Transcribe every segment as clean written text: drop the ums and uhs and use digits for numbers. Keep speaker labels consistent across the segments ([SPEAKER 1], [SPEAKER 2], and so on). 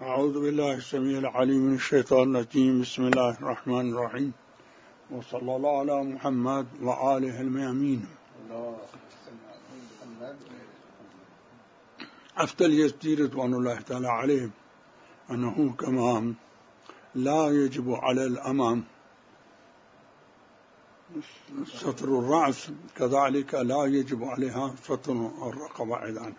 [SPEAKER 1] أعوذ بالله السميع العليم من الشيطان الرجيم. بسم الله الرحمن الرحيم، وصلى الله على محمد وآله الميامين. أفتى اليزدي رضوان الله تعالى عليه أنه كما لا يجب على الأمام ستر الرأس، كذلك لا يجب عليها ستر الرقبة أيضا.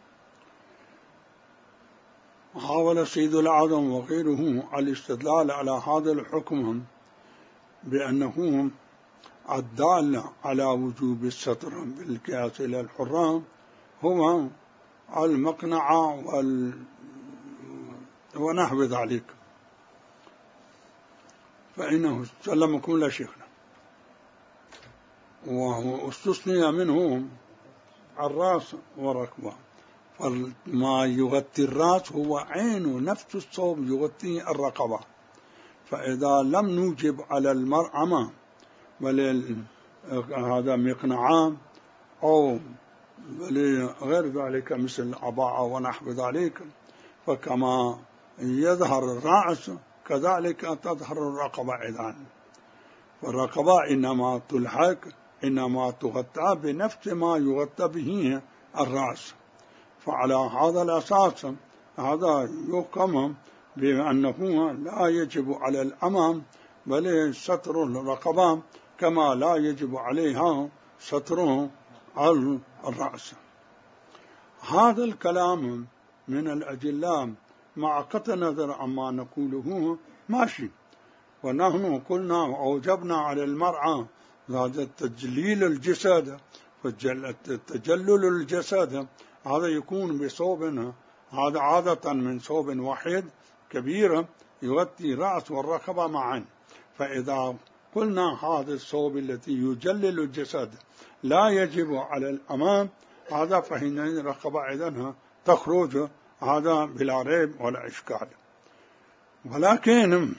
[SPEAKER 1] حاول سيد الأعظم وغيره الاستدلال على هذا الحكم بأنه الدال على وجوب الستر بالقياس إلى الحرام هو المقنعة ونحو ذلك، فإنه سلمكم لا شيخنا، وهو استثني منه الرأس والركبة. فما يغطي الرأس هو عين نفس الصوب يغطي الرقبة، فإذا لم نوجب على المرأة هذا مقنعان أو غير ذلك مثل عباءة ونحو ذلك، فكما يظهر الرأس كذلك تظهر الرقبة أيضا. فالرقبة إنما تلحق، إنما تغطى بنفس ما يغطى به الرأس. فعلى هذا الأساس هذا يحكم بأنه لا يجب على الأمام بل ستر الرقبة كما لا يجب عليها ستر الرأس. هذا الكلام من الأدلة مع قطع نظر عما نقوله ماشي، ونحن قلنا أوجبنا على المرأة هذا تجليل الجسد، تجلل الجسد هذا يكون بصوب، هذا عادة من صوب واحد كبير يغطي رأس والرقبة معا. فإذا قلنا هذا الصوب التي يجلل الجسد لا يجب على الأمام، هذا فإن الرقبة أيضا تخرج، هذا بلا ريب ولا إشكال. ولكن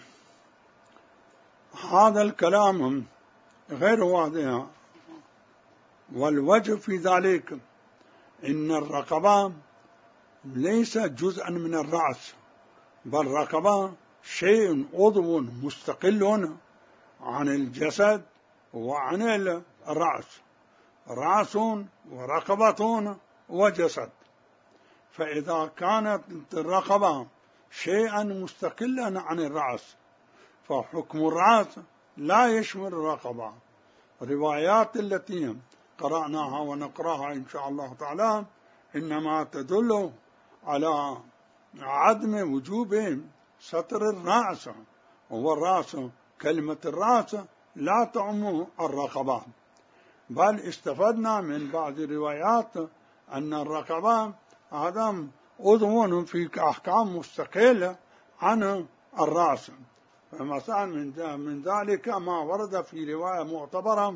[SPEAKER 1] هذا الكلام غير واضح، والوجه في ذلك إن الرقبة ليس جزءا من الرأس، بل الرقبة شيء عضو مستقل عن الجسد وعن الرأس، رأس ورقبة وجسد. فإذا كانت الرقبة شيئا مستقلا عن الرأس فحكم الرأس لا يشمل الرقبة. الروايات التي قرأناها ونقرأها إن شاء الله تعالى إنما تدل على عدم وجوب ستر الرأس، والرأس كلمة الرأس لا تعم الرقبة، بل استفدنا من بعض الروايات أن الرقبة هذا عضو في أحكام مستقلة عن الرأس. فمثلا من ذلك ما ورد في رواية معتبرة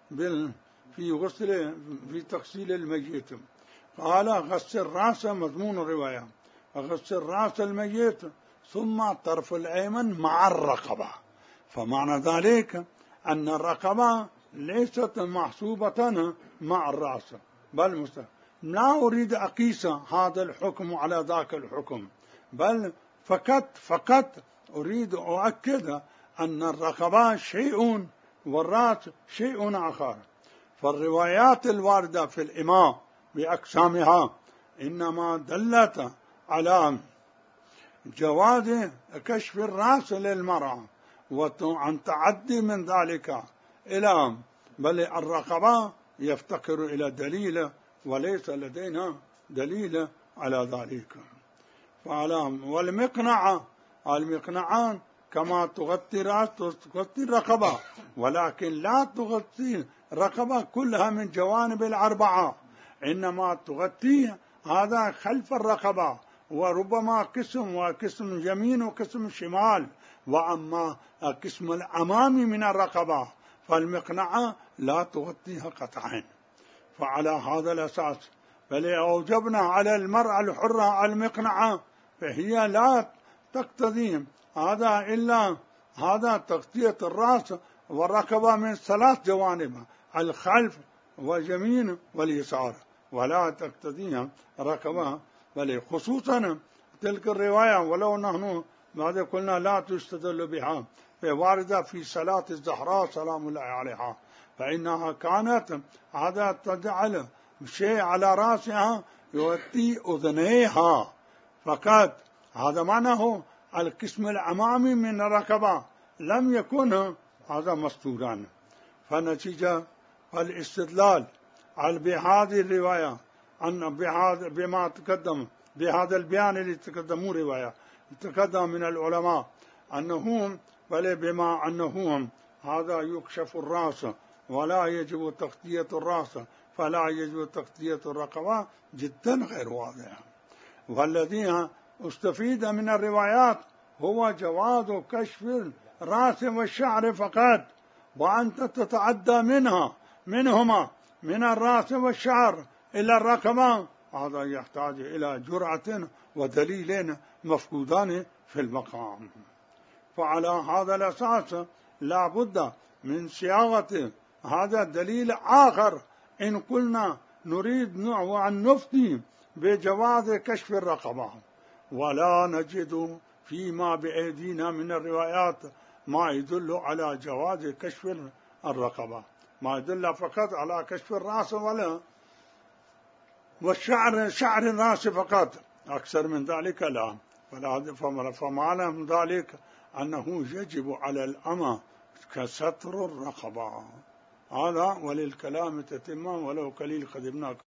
[SPEAKER 1] في تغسيل الميت، قال غسل الرأس، مضمون الرواية غسل رأس الميت ثم طرف الأيمن مع الرقبة. فمعنى ذلك أن الرقبة ليست محسوبة مع الرأس، بل لا أريد أقيس هذا الحكم على ذاك الحكم، بل فقط أريد أؤكد أن الرقبة شيء والرأس شيء آخر. فالروايات الواردة في الإماء بأقسامها إنما دلت على جواز كشف الرأس للمرأة وعن تعدي من ذلك إلى بل الرقبة يفتقر إلى دليل، وليس لدينا دليل على ذلك. والمقنعان كما تغطي الرأس تغطي الرقبة، ولكن لا تغطي الرقبة كلها من جوانب الأربعة، إنما تغطي هذا خلف الرقبة، وربما قسم وقسم يمين وقسم شمال، وأما قسم الأمامي من الرقبة فالمقنعة لا تغطيها قطعا. فعلى هذا الأساس بل أوجبنا على المرأة الحرة المقنعة، فهي لا تقتضي هذا إلا هذا تغطية الرأس والرقبة من 3 جوانب، الخلف واليمين واليسار، ولا تقتضيها رقبة، بل خصوصا تلك الرواية ولو نحن بعد قلنا لا تستدل بها واردة في صلاة الزهراء سلام الله عليها، فإنها كانت هذا تجعل شيء على رأسها يغطي أذنيها فقط، هذا معناه القسم الأمامي من الرقبة لم يكن هذا مستورا. فنتيجة الاستدلال على بهذه الرواية أن بما تقدم بهذا البيان اللي تقدموا رواية تقدم من العلماء أنهم بل بما أنهم هذا يكشف الرأس ولا يجب تغطية الرأس فلا يجب تغطية الرقبة جدا غير واضح. والذي استفيد من الروايات هو جواز كشف الرأس والشعر فقط، وأنت تتعدى منهما من الرأس والشعر إلى الرقبة، هذا يحتاج إلى جرعة ودليل مفقودان في المقام. فعلى هذا الأساس لا بد من صياغة هذا دليل آخر إن قلنا نريد أن نفتي بجواز كشف الرقبة، ولا نجد فيما بأيدينا من الروايات ما يدل على جواز كشف الرقبة، ما يدل فقط على كشف الرأس والشعر، شعر الرأس فقط، أكثر من ذلك لا. فمعنى من ذلك أنه يجب على الأمة كستر الرقبة. هذا وللكلام تتمة ولو قليل قدمناك.